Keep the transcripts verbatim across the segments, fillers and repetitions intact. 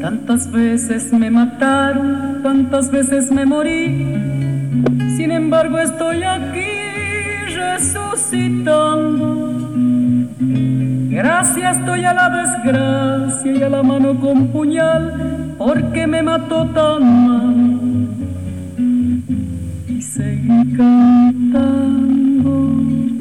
Tantas veces me mataron, tantas veces me morí. Sin embargo estoy aquí resucitando. Gracias estoy a la desgracia y a la mano con puñal, porque me mató tan mal. Y seguí cantando,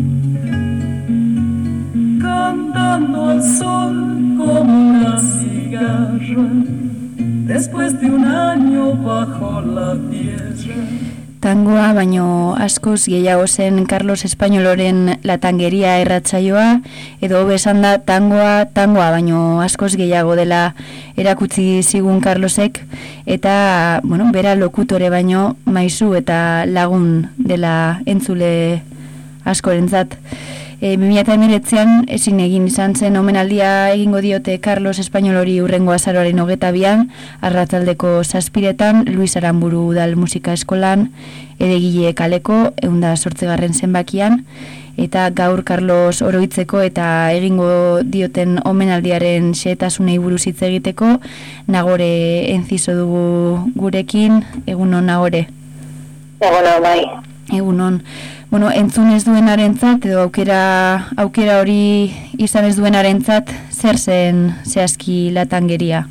cantando al sol como una cigarra, después de un año bajo la tierra. Tangoa baino askoz gehiago zen Carlos Españoloren latangeria erratsaioa, edo besan da tangoa, tangoa baino askoz gehiago dela erakutsi zigun Carlosek, eta, bueno, bera lokutore baino maisu eta lagun dela entzule askorentzat. E, bi mila hemeretzian ezin egin izan zen omenaldia egingo diote Carlos Españolori hurrengo azaroaren hogeta bian, arratsaldeko zazpiretan, Luis Aranburu Udal Musika Eskolan, Edegile kaleko, ehunda zortzigarren zenbakian, eta gaur Carlos oroitzeko eta egingo dioten omenaldiaren xehetasunei buruz hitz egiteko, Nagore Enciso dugu gurekin. Egunon, Nagore? Egunon, bai. Egunon. Bueno, entzun ez duenarentzat edo aukera aukera hori izan ez duenarentzat, zer zen zehazki latangeria?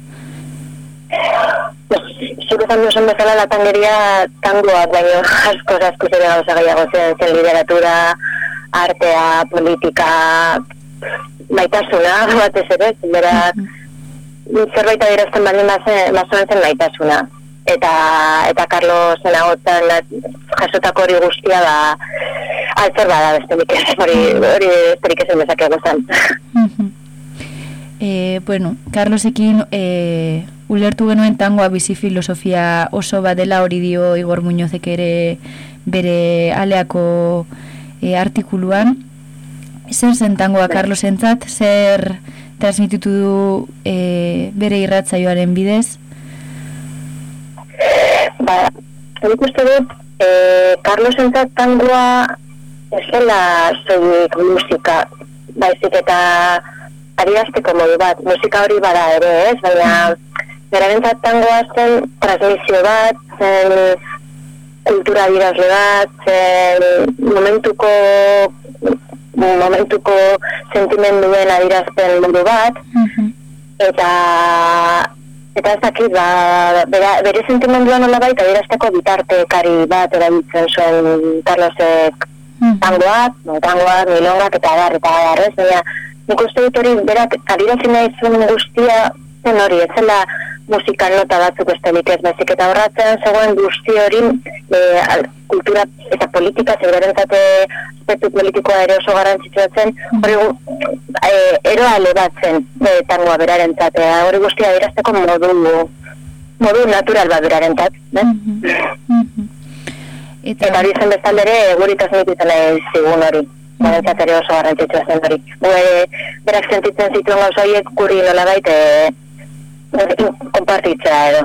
Zuk esan duzun bezala latangeria tangoak, baina asko asko zere gauza gehiago zen, zen literatura, artea, politika, maitasuna, batez ere, beraz, zerbait adierazten baldin bazuen zen maitasuna. Eta eta Carlos enagotan jasotako hori guztia da altzer bada besterik ez, hori hori besterik ez bezakego zen. Eh, bueno, Carlosekin eh, ulertu genuen tangoa bizi filosofia oso bat dela, hori dio Igor Muñozek ere bere aleako eh, artikuluan. Zer zen tangoa Carlosentzat, zer transmititu du eh, bere irratsaioaren bidez? Ba, nik uste dut, eh, Carlosentzat tangoa ez dela soilik musika, baizik eta adierazteko modu bat, musika hori bada ere, ez? Baina, berarentzat tangoa zen transmisio bat, zen kultura adierazle bat, zen momentuko momentuko sentimenduen adierazpen modu bat, eta Eta ez dakit, ba, bera, bere sentimendua nola baita adierazteko bitartekari bat erabiltzen zuen Carlosek tangoak, no, tangoak, milongak eta adar, eta adar, ez? Baina, nik uste dut hori, berak adierazi nahi zuen guztia zen hori, ez zela musika nota batzuk estelik ez, baizik eta horratzen zegoen guzti hori e, kultura eta politika, zeberentzate aspektu politikoa ere oso garrantzitsua zen, hori e, eroale bat zen e, tangoa berarentzat, e, hori guztia adierazteko modu, modu natural bat berarentzat, ne? Eta hori zen bezaldere, guritaz mitizan zigun hori. Berarentzat ere oso garrantzitsua zen hori. Berak sentitzen zituen gauza horiek guri nola baita konpartitzea edo.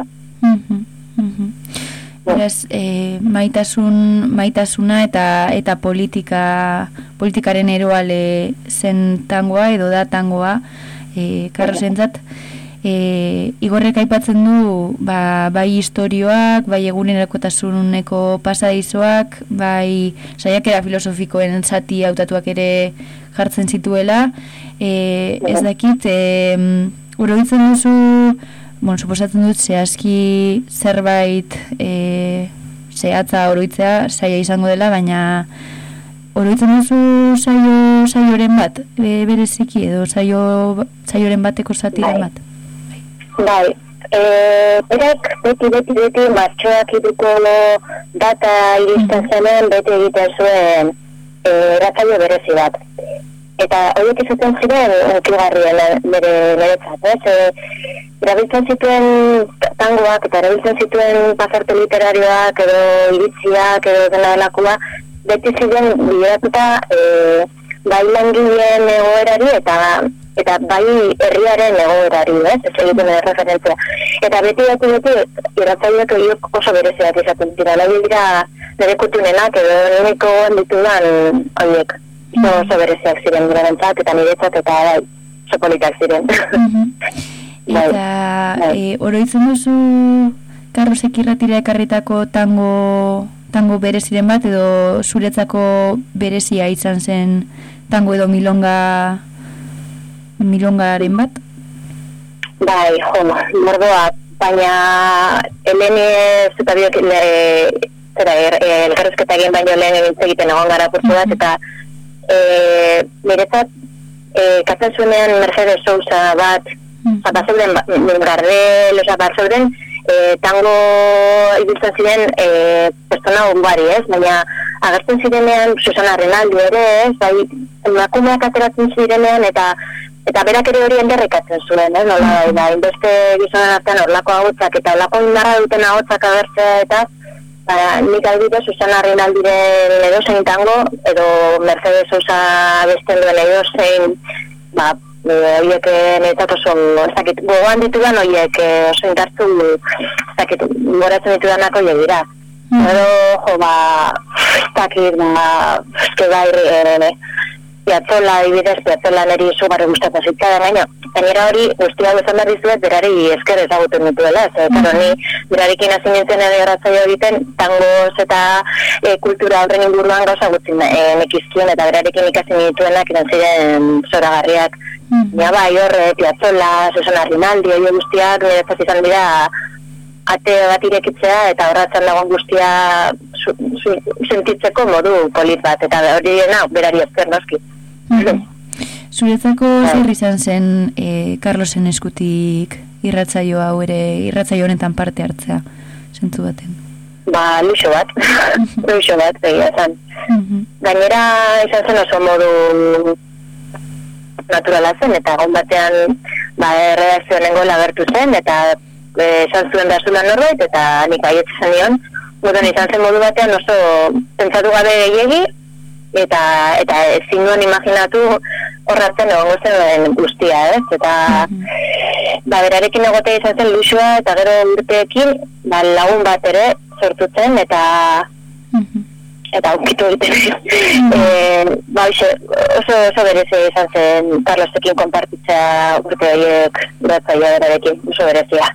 Beraz, eh, maitasun, maitasuna eta eta politika politikaren eroale zen tangoa edo da tangoa, eh, Carlosentzat. E, Igorrek aipatzen du ba, bai historioak, bai egunerakotasuneko pasadizoak, bai saiakera filosofikoen zati hautatuak ere jartzen zituela. E, ez dakit, e, oroitzen duzu, bon, suposatzen dut zehazki zerbait e, zehatza oroitzea zaila izango dela, baina oroitzen duzu saio, saioren bat, e, bereziki edo saio, saioren bateko zatiren bat? Bai, e, berak beti, beti, beti martxoak iruko data iristen zenen beti egiten zuen e, ratzaio berezi bat. Eta horiek izaten ziren unkigarrien bere beretzat, ez? E, erabiltzen zituen tangoak eta erabiltzen zituen pasarte literarioak edo iritziak edo dena delakua, beti ziren bideratuta e, bai langileen egoerari eta eta bai herriaren egoerari, ez? Ez egiten referentzia. Eta beti beti beti irratzaioak horiek oso bereziak izaten dira. Nahi dira nire kutunenak edo nireko ditudan horiek. Oso bereziak ziren nirentzat eta niretzat eta bai, oso politak ziren. Eta e, oroitzen duzu Karlosek irratira ekarritako tango, tango bereziren bat, edo zuretzako berezia izan zen tango edo milonga milongaren bat? Bai, jo, mordoa, baina hemen zuta biok zera, elkarrezketa egin baino lehen egiten egon gara kursu bat, eta e, niretzat e, katzen zuenean Mercedes Sousa bat, bat zeuden Gardel, oza, bat zeuden e, tango ibiltzen ziren e, pertsona ungari, ez? Baina agertzen zirenean Susana Rinaldi ere, ez? Bai, emakumeak ateratzen zirenean eta eta berak ere hori enderrekatzen zuen, ez? Nola, da, inbeste gizonen artean horlako ahotsak eta horlako indarra duten ahotsak agertzea eta ba, nik albide Susana Rinaldiren edozein tango edo Mercedes Sousa besten duen edozein ba, horiek niretzat oso, ez dakit, gogoan ditudan horiek oso indartu, ez dakit, goratzen ditudanak horiek dira. Edo, jo, ba, ez dakit, ba, eske bai, Piazzolla, adibidez, Piazzolla niri izugarri gustatzen zitzaidan, baina gainera hori guztia bezan behar dizuet berari esker ezagutzen dituela, ez, eta ni berarekin hasi nintzen ere erratzaio egiten tangoz eta e, kultura horren inguruan gauza gutxin e, nekizkion, eta berarekin ikasi nituenak iran ziren zoragarriak. Ja, bai, horre, Piazzolla, Susana Rinaldi, hori guztiak niretzat izan dira ate bat irekitzea eta horratzen dagoen guztia su, su, sentitzeko modu polit bat, eta hori dena berari esker noski. Zuretzako zer izan zen e, Karlosen eskutik irratzaio hau ere, irratzaio honetan parte hartzea, zentzu baten? Ba, luxo bat, luxo bat, begia zen. Gainera izan zen oso modu naturala zen, eta egon batean ba, erredakzionengo lagertu zen, eta esan zuen da zula norbait, eta nik baietz izan nion, moduan izan zen modu batean oso pentsatu gabe gehiegi, eta eta ezin nuen imaginatu horratzen egongo zen guztia, ez? Eta ba, berarekin egotea izan zen luxua, eta gero urteekin ba, lagun bat ere sortu zen, eta eta aukitu egiten. e, ba, oso, oso berezia izan zen Karlosekin konpartitzea urte horiek iratzaia berarekin, oso berezia.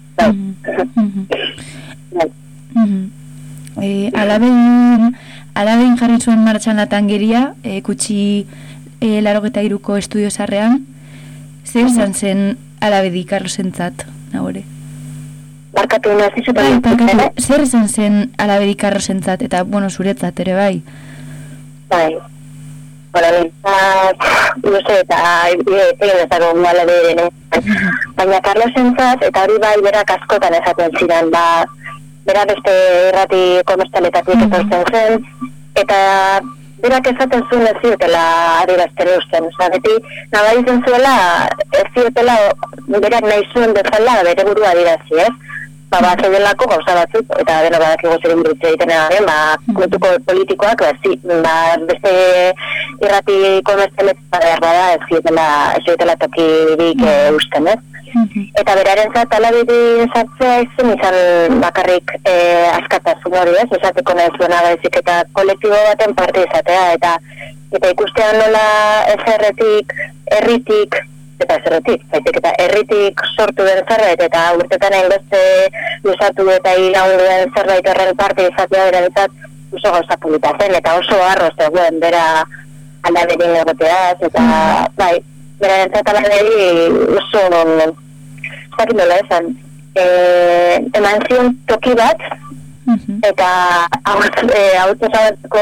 E, alabein, alabein jarri zuen martxan latangeria, e, kutsi e, larogeta iruko estudio zarrean, zer izan zen alabedi Karlosentzat, nagore? Barkatu nazi bai, barkatu, zer izan zen alabedi Karlosentzat, eta, bueno, zuretzat ere bai? Bai, bueno, nintzat, no sé, eta egin ezako alabedi, baina Karlosentzat, eta hori bai berak askotan esaten ziren, ba, bera beste errati komertzialetatik etortzen zen, eta berak esaten zuen ez ziotela adierazten eusten, oza, beti nabai zen zuela ez ziotela berak nahi zuen bezala bere burua adierazi, ez? Ba, ba, zeudelako gauza batzuk, eta beno badak egozerin burutze egiten egaren, ba, kontuko politikoak, ba, zi, ba, beste irrati komertzialetak behar bada ez ziotela, ez ziotela tokirik eusten, ez? Eta beraren zat alabedi sartzea izan izan bakarrik e, askatasun hori, ez? Esateko nahi zuena baizik eta kolektibo baten parte izatea, eta eta ikustean nola ezerretik, herritik, eta ezerretik, baizik eta herritik sortu den zerbait, eta urtetan egin beste luzatu eta iraun duen zerbait horren parte izatea beraren zat oso gauza polita zen, eta oso arro zegoen bera alabedin egoteaz, eta bai, beraren zat alabedi oso zaki nola esan, e, eman zion toki bat, eta hau zabatzeko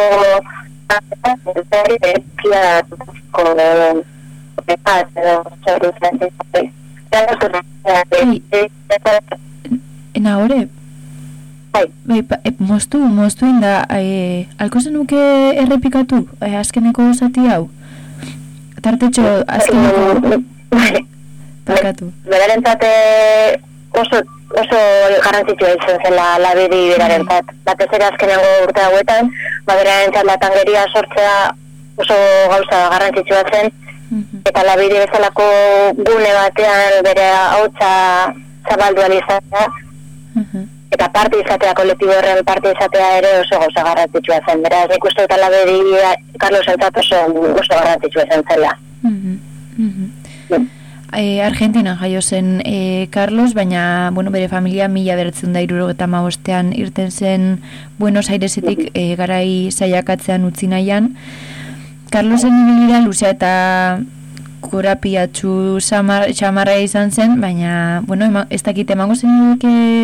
ena hori? Bai, moztu, moztu inda, alko zenuke errepikatu, azkeneko zati hau? Tartetxo, azkeneko... Barkatu. Berarentzat oso, oso garrantzitsua izan zen la, la bedi berarentzat. Batez ere azkenengo urte hauetan, ba berarentzat latangeria sortzea oso gauza garrantzitsua zen, eta la bedi bezalako gune batean bere ahotsa zabaldu alizatea, eta parte izatea, kolektibo horren parte izatea ere oso gauza garrantzitsua zen. Beraz, nik uste eta la bedi Karlosentzat oso, oso garrantzitsua zen zela. e, Argentinan jaio zen e, Carlos, baina bueno, bere familia mila bedertzen da hirurogeita hamabostean irten zen Buenos Airesetik e, garai saiakatzean utzi nahian. Carlosen ibilbidea luzea eta korapiatsu xamarra izan zen, baina bueno, ema, ez dakit emango zen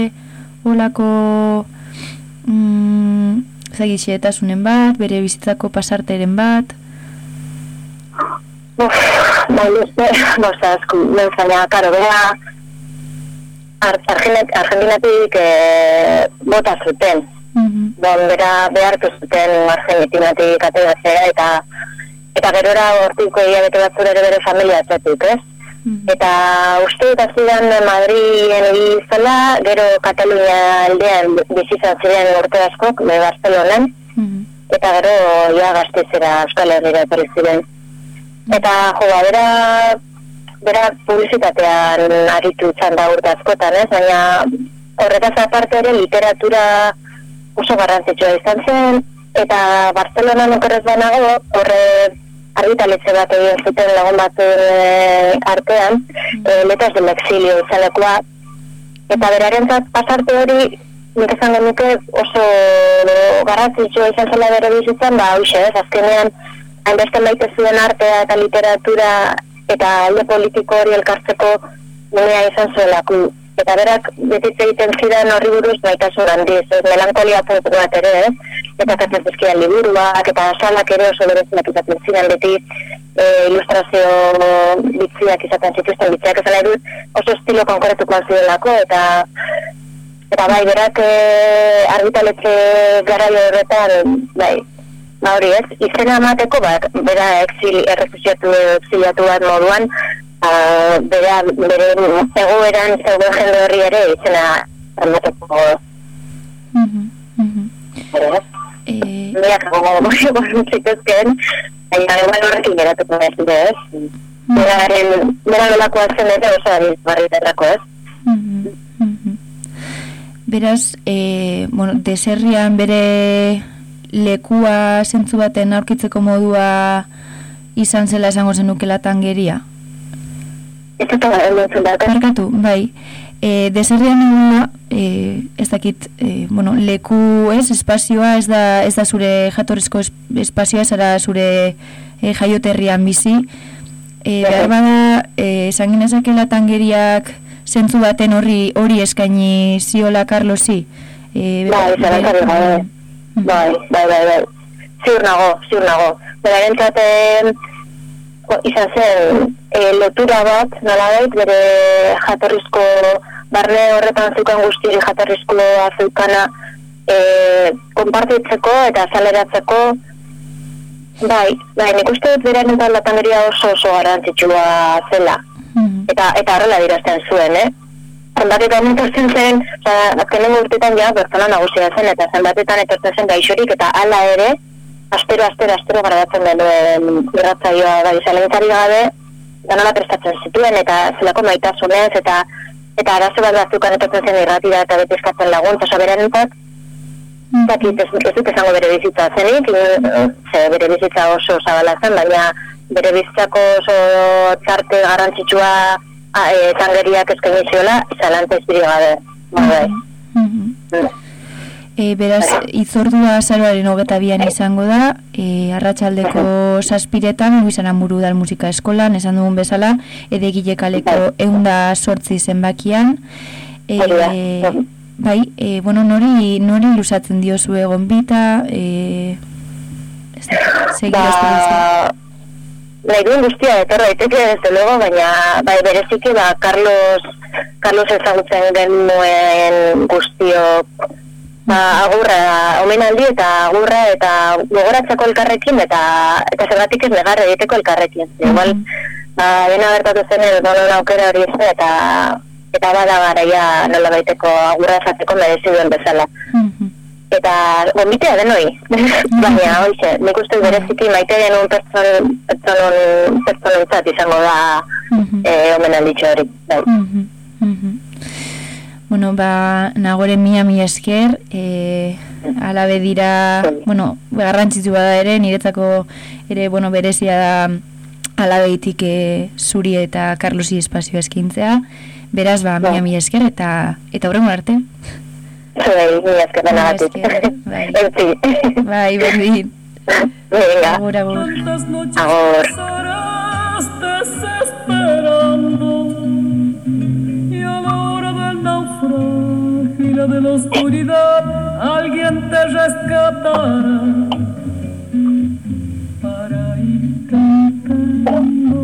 olako mm, zagixietasunen bat, bere bizitzako pasarteren bat. Uf, bai, uste, bosta, esku, baina, karo, bera Argentinatik e, bota zuten. Mm-hmm. Bon, bera behartu zuten Argentinatik ateratzea eta eta gerora hortiko hilabete batzura ere bere familia atzatuk, ez? Mm-hmm. Eta uste eta zidan Madrien egizela, gero Katalunia aldean bizizan ziren urte askok, be Barcelonan, mm-hmm. eta gero ja Gastizera Euskal Herrira etorri ziren. Eta jo, ba, bera, bera publizitatean aritu izan da urte askotan, ez? Baina horretaz aparte ere literatura oso garrantzitsua izan zen, eta Barcelonan okerrez banago, horre argitaletxe bat egin zuten lagun bat e, artean, e, Letras del Exilio izalekoa, eta berarentzat pasarte hori, nik esango nuke oso garrantzitsua izan zela bere bizitzan, ba, hoxe, ez, azkenean, hainbeste maite zuen artea eta literatura eta alde politiko hori elkartzeko unea izan zuelako. Eta berak betitz egiten zidan horri buruz baitasun handiz, melankolia puntu bat ere, ez? Eta katzen zizkidan liburuak, eta salak ere oso berezinak izaten zidan beti e, ilustrazio bitziak izaten zituzten bitziak ezala edut, oso estilo konkretuko zidelako, eta eta bai, berak e, argitaletxe garaio horretan, bai, ba hori ez, izena amateko bat, bera exil, errefusiatu edo exiliatu bat moduan, uh, bera, bere egoeran zegoen jende horri ere izena amateko. Mhm, mhm. Ere ez? Miak gogo gogo zituzken, baina egual horrekin geratuko ez dute ez. Beraren, bera nolakoa zen ere oso barriterako ez. Beraz, e, bueno, deserrian bere lekua zentzu baten aurkitzeko modua izan zela esango zenukela tangeria? Ez dut emantzen da. Barkatu, bai. E, deserrian eguna, e, ez dakit, e, bueno, leku ez, espazioa, ez da, ez da zure jatorrizko espazioa, zara zure e, jaioterrian bizi. E, behar bada, e, esan ginezakela tangeriak zentzu baten horri hori eskaini ziola Carlosi? E, bai, zara gabe. Bai, bai, bai, bai. Ziur nago, ziur nago. Berarentzat izan zen e, lotura bat, nolabait, bere jatorrizko, barne horretan zeukan guztiri jatorrizkoa zeukana e, konpartitzeko eta azaleratzeko. Bai, bai, nik uste dut berarentzat latangeria oso oso garrantzitsua zela. Mm-hmm. Eta, eta horrela dirazten zuen, eh? Zenbatetan etortzen zen, oza, azkenen urtetan ja, pertsona nagusia zen, eta zenbatetan etortzen zen gaixorik, eta hala ere, astero, astero, astero garadatzen denuen irratzaioa, bai, zalentzari gabe, danola prestatzen zituen, eta zelako maitasunez, eta eta arazo bat batzukan etortzen zen irratira, eta beti eskatzen laguntza, oza, berenentzat, zakit, ez, ez dut esango bere bizitza zenik, ze bere bizitza oso zabala zen, baina bere bizitzako oso txarte garrantzitsua Ah, e, tangeriak eskaini ziola, zalantza izbiri gabe. Mm-hmm. E, beraz, itzordua azaroaren hogeta bian izango da, e, arratsaldeko zazpiretan, Luis Aranburu dal musika eskolan, esan dugun bezala, edegile kaleko eunda sortzi zenbakian. E, e, bai, e, bueno, nori, nori lusatzen diozu egon bita, e, ez da, segi ba... Nahi duen guztia etorra daiteke desde luego, baina bai bereziki ba Carlos Carlos ezagutzen genuen guztio ba, agurra, omenaldi eta agurra eta gogoratzeko elkarrekin eta eta zergatik ez negar egiteko elkarrekin. Mm-hmm. Igual ba, dena bertatu zen edo donon aukera hori ez eta eta bada garaia nola baiteko agurra esateko merezi duen bezala. Mm-hmm. Eta gombitea denoi, baina hoize, nik uste bereziki maite genuen pertson, pertsonon, pertsonentzat izango da mm-hmm. e, omenalditxo hori. Mm-hmm. Mm-hmm. Bueno, ba, nagore mia mila esker, e, alabe dira, bueno, garrantzitu bada ere, niretzako ere, bueno, berezia da alabeitik e, zuri eta Carlosi espazioa eskintzea. Beraz, ba, mila mila esker eta eta horrengo arte. Bai, mila esker denagatik. Bai, Eutzi. bai, berdin. Venga. Agur, agur. Tantas noches Agur. pasarás desesperando y a la hora del naufragio y la de la oscuridad alguien te rescatará para ir cantando,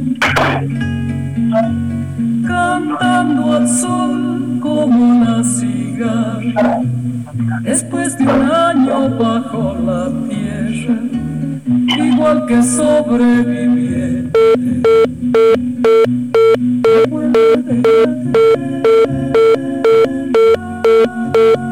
cantando al sol como la cigarra. Después de un año bajo la tierra, igual que sobreviviente, vuelve de